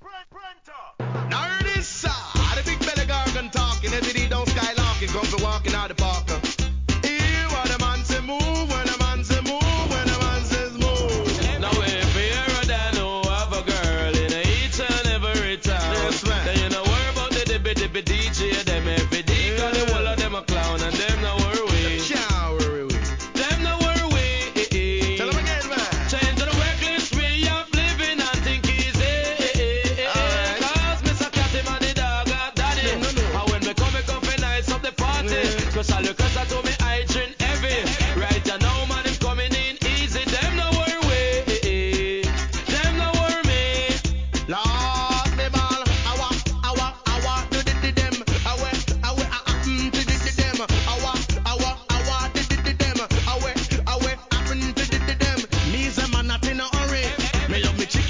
Now hear this, the big belly gargan talking, as it don't skylarking, comes for walking out the park.